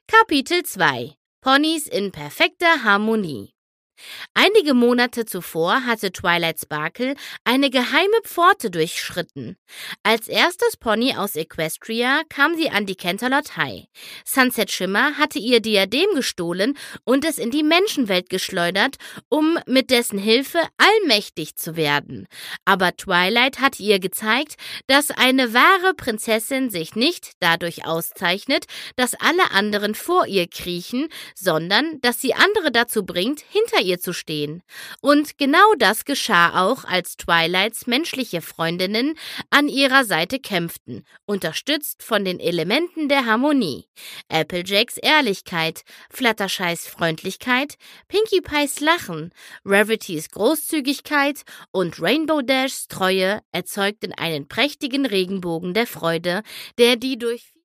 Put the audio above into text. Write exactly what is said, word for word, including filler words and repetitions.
Kapitel zwei: Ponys in perfekter Harmonie. Einige Monate zuvor hatte Twilight Sparkle eine geheime Pforte durchschritten. Als erstes Pony aus Equestria kam sie an die Canterlot High. Sunset Shimmer hatte ihr Diadem gestohlen und es in die Menschenwelt geschleudert, um mit dessen Hilfe allmächtig zu werden. Aber Twilight hatte ihr gezeigt, dass eine wahre Prinzessin sich nicht dadurch auszeichnet, dass alle anderen vor ihr kriechen, sondern dass sie andere dazu bringt, hinter ihr zu stehen. Und genau das geschah auch, als Twilights menschliche Freundinnen an ihrer Seite kämpften, unterstützt von den Elementen der Harmonie. Applejacks Ehrlichkeit, Fluttershys Freundlichkeit, Pinkie Pies Lachen, Rarities Großzügigkeit und Rainbow Dashs Treue erzeugten einen prächtigen Regenbogen der Freude, der die durch